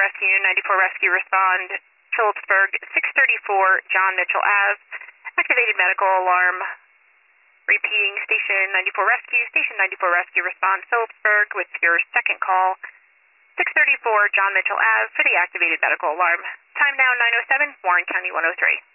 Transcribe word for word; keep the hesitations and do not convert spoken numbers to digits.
Rescue, ninety-four Rescue respond, Phillipsburg, six thirty-four John Mitchell Ave, activated medical alarm. Repeating, Station ninety-four Rescue, Station ninety-four Rescue respond, Phillipsburg with your second call, six thirty-four John Mitchell Ave for the activated medical alarm. Time now nine oh seven, Warren County one oh three.